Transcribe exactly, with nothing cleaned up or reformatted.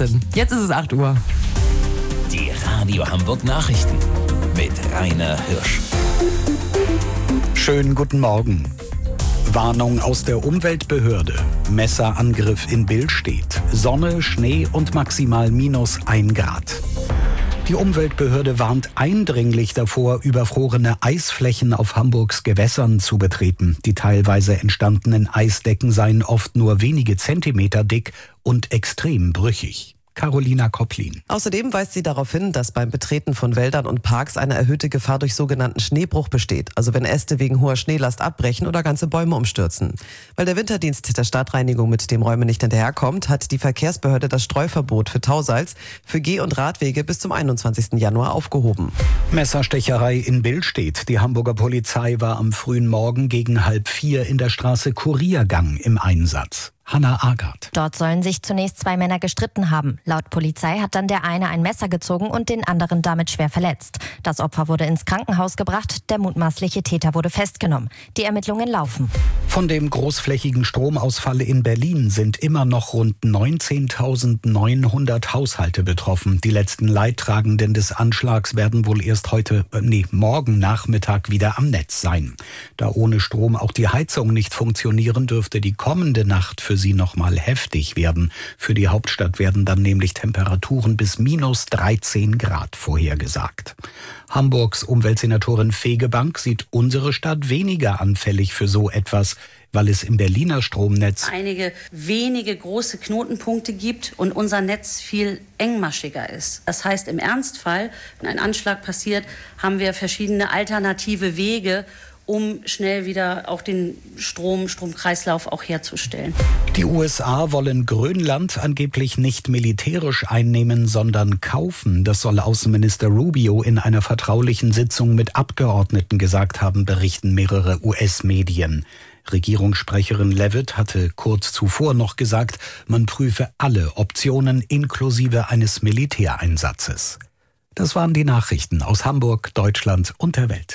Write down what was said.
achtzehn. Jetzt ist es acht Uhr. Die Radio Hamburg Nachrichten mit Rainer Hirsch. Schönen guten Morgen. Warnung aus der Umweltbehörde. Messerangriff in Billstedt. Sonne, Schnee und maximal minus ein Grad. Die Umweltbehörde warnt eindringlich davor, überfrorene Eisflächen auf Hamburgs Gewässern zu betreten. Die teilweise entstandenen Eisdecken seien oft nur wenige Zentimeter dick und extrem brüchig. Carolina Kopplin. Außerdem weist sie darauf hin, dass beim Betreten von Wäldern und Parks eine erhöhte Gefahr durch sogenannten Schneebruch besteht. Also wenn Äste wegen hoher Schneelast abbrechen oder ganze Bäume umstürzen. Weil der Winterdienst der Stadtreinigung mit dem Räumen nicht hinterherkommt, hat die Verkehrsbehörde das Streuverbot für Tausalz für Geh- und Radwege bis zum einundzwanzigsten Januar aufgehoben. Messerstecherei in Billstedt. Die Hamburger Polizei war am frühen Morgen gegen halb vier in der Straße Kuriergang im Einsatz. Hanna Agard. Dort sollen sich zunächst zwei Männer gestritten haben. Laut Polizei hat dann der eine ein Messer gezogen und den anderen damit schwer verletzt. Das Opfer wurde ins Krankenhaus gebracht, der mutmaßliche Täter wurde festgenommen. Die Ermittlungen laufen. Von dem großflächigen Stromausfall in Berlin sind immer noch rund neunzehntausendneunhundert Haushalte betroffen. Die letzten Leidtragenden des Anschlags werden wohl erst heute, nee, morgen Nachmittag wieder am Netz sein. Da ohne Strom auch die Heizung nicht funktionieren, dürfte die kommende Nacht für sie noch mal heftig werden. Für die Hauptstadt werden dann nämlich Temperaturen bis minus dreizehn Grad vorhergesagt. Hamburgs Umweltsenatorin Fegebank sieht unsere Stadt weniger anfällig für so etwas, weil es im Berliner Stromnetz einige wenige große Knotenpunkte gibt und unser Netz viel engmaschiger ist. Das heißt, im Ernstfall, wenn ein Anschlag passiert, haben wir verschiedene alternative Wege, um schnell wieder auch den Strom, Stromkreislauf auch herzustellen. Die U S A wollen Grönland angeblich nicht militärisch einnehmen, sondern kaufen. Das soll Außenminister Rubio in einer vertraulichen Sitzung mit Abgeordneten gesagt haben, berichten mehrere U S-Medien. Regierungssprecherin Leavitt hatte kurz zuvor noch gesagt, man prüfe alle Optionen inklusive eines Militäreinsatzes. Das waren die Nachrichten aus Hamburg, Deutschland und der Welt.